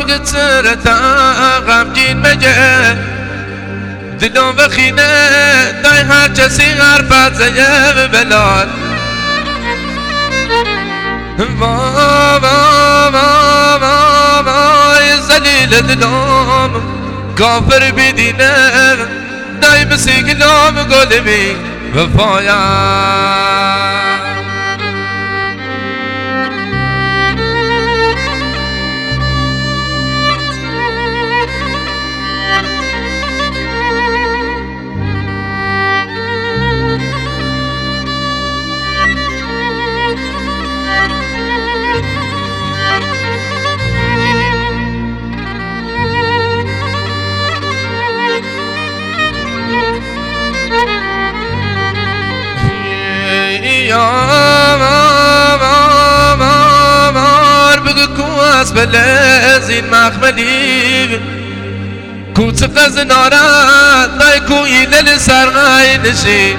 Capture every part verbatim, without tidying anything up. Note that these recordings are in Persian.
بقت سرتا غمگین مگه دلم بخینه دای هر کسی حرفت زیه بلال وا وا وا وا وای زلیل دلم کافر بدینه دای بسیگلم گلمی وفایا بلازين مخملي كوت غزنارا دايكو إلى السرغاي نشي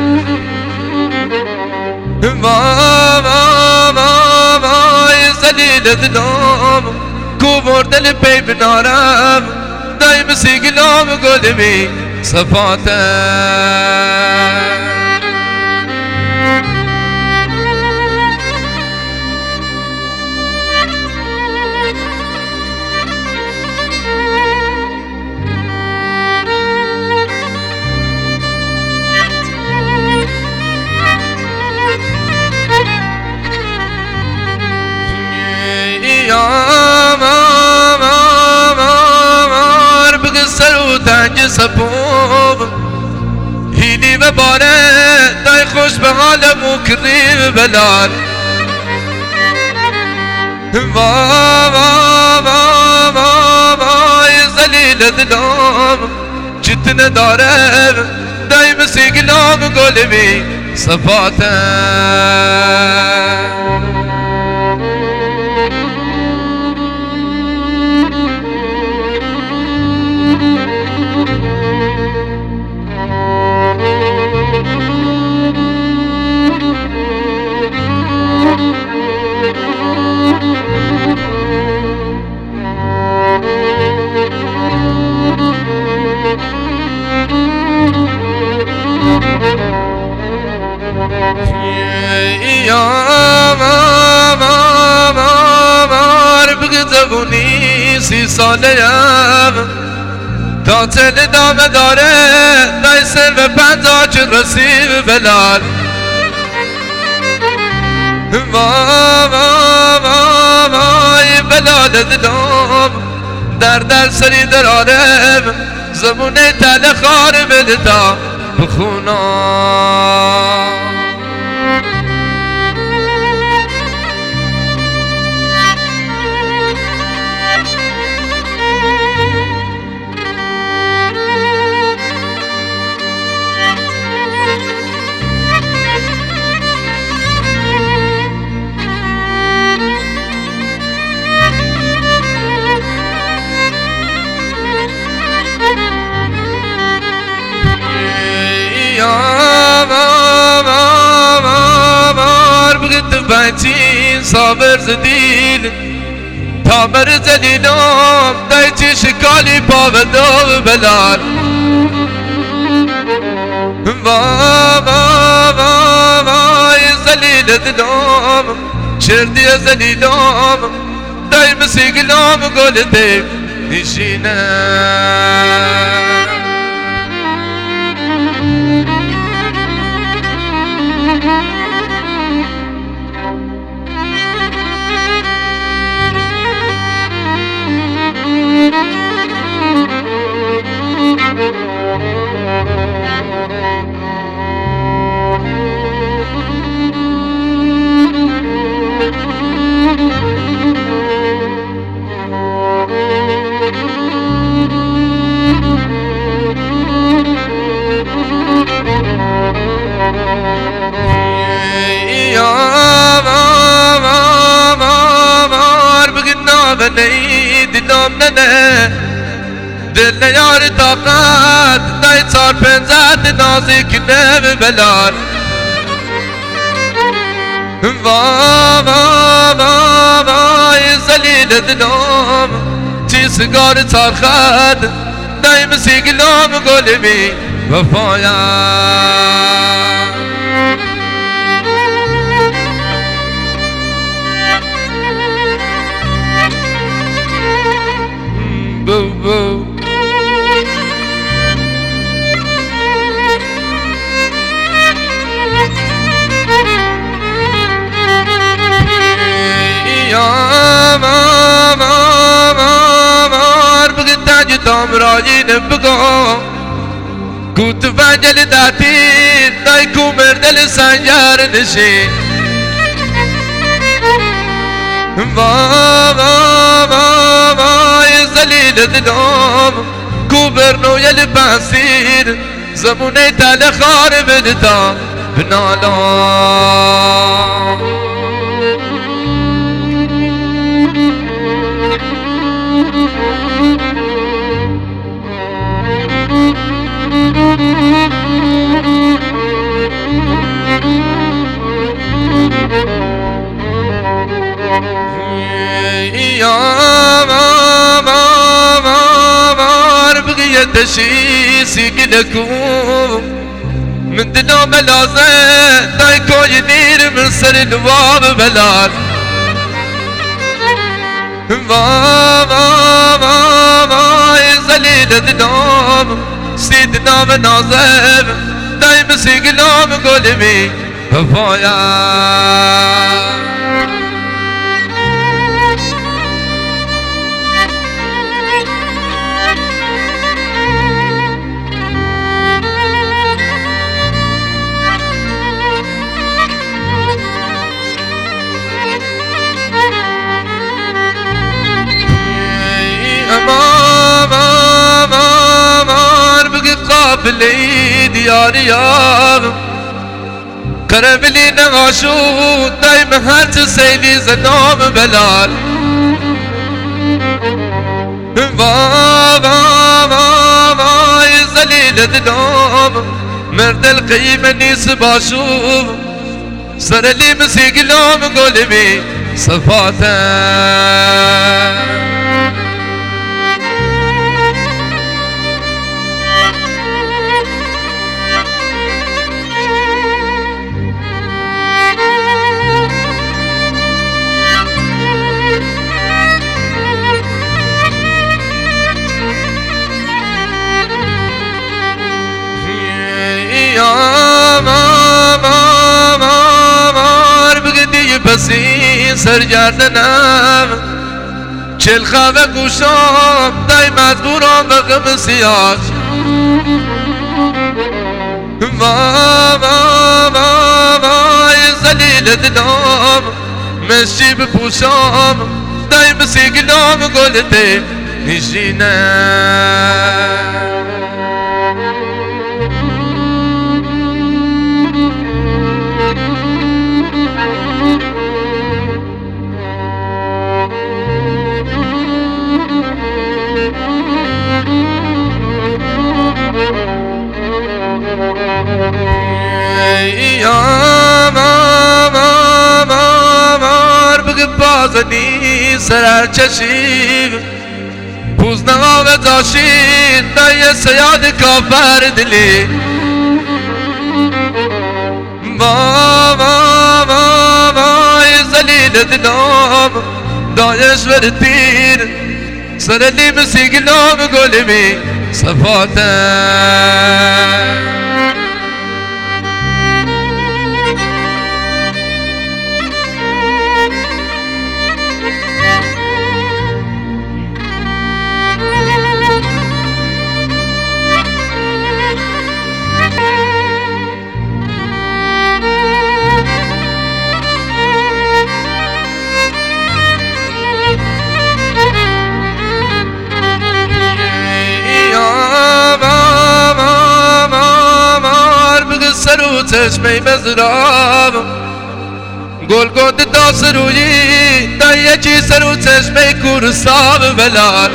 ما ما ما ما يزليل الذنوب كو مرد البي بنارا دايم سيقلوم قلبي صفاتا تنج سپوب هیلی و باره دای خوش به حال مکری بلال وا وا وا وا وای زلیل دلم جتن داره دای مسیگلام گلمی صفاته سی ساله ام تاتل دامه داره دای سر و پنجا چه رسیب بلال وا وا وا وای بلال دلم در در سری درارم زمونه تل خار بلتا بخونا بچین صابر زدیل تامر زلیلم دایچی شکالی پاودو بلال وا وا وا وای زلیل دلم چردی زلیلم دای مسیگلم گل دیب نشینه دلم ننه دل یار طاقت دای چار پنجت نازک نم بلال وا وا وا وای زلیل دلم سیگار ترخد دایم سیگلام گلمی وفایا بو بو راجی نبگو کوت فجل داتی دای کو مردل سنجار نشی وا وا وا وا زلیل دلوم کو برنو یل باسیر زمونه تل خار بدتا بنالام تشي سيقلكو من دلو ملازة دايكو يدير من سر الواب بلال با با با با زليل دلوم سيدنا منازب دايم سيقلوم قلبي وفايا قابلي دياري يا كرملي نغاشو دايما هات سيلي زنوم بلال بابا بابا زليل دنوم مرد القيمة نيس باشوف سر اللي مسيق لوم قلبي صفاته بسی سر گردنم چل خواه گوشم دای مجبورم به غم سیاج وا وا وا وا زلیل دلم مشی بپوشم دای مسیگلم گلته نشینم بازنی سرر چشیم پوز نغاوه داشین دای سیاد کافر دلی با با با با زلیل دلم دایش ورتیر سر لیم سیگلم گلمی صفاته چشمه مزراب گل گند دا سرویی دا یکی سرو چشمه کورساب بلال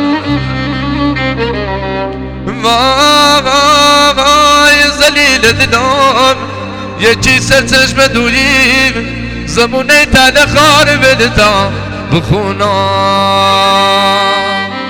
وا وا وا زلیل دلم یکی سر چشمه دویی زمونه تل خار بدتا بخونم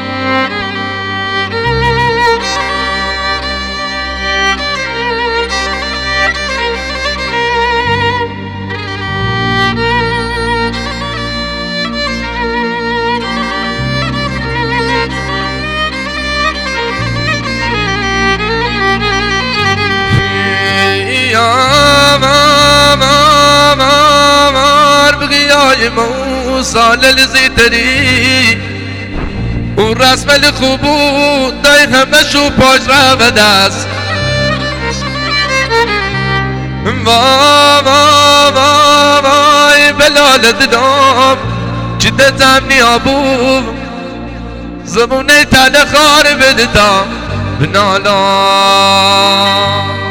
دای موسا للزی تری و رسم الخبو دای همشو پاش را بدست وای وای وای وای بلال ددام جده زمنی آبو زبونه تل خار بدتا بنالا